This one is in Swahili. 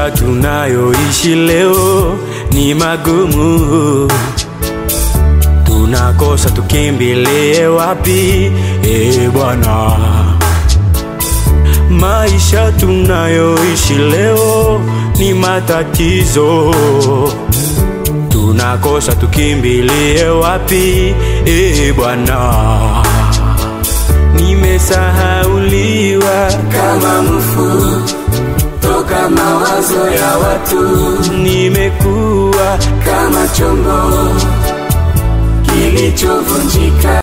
Maisha tunayoishi leo ni magumu, tunakosa tukimbilie wapi Bwana. Maisha tunayoishi leo ni matatizo, tunakosa tukimbilie wapi Bwana. Nimesahauliwa kama mfu toka mawazo ya watu, nimekuwa kama chombo kilichovunjika.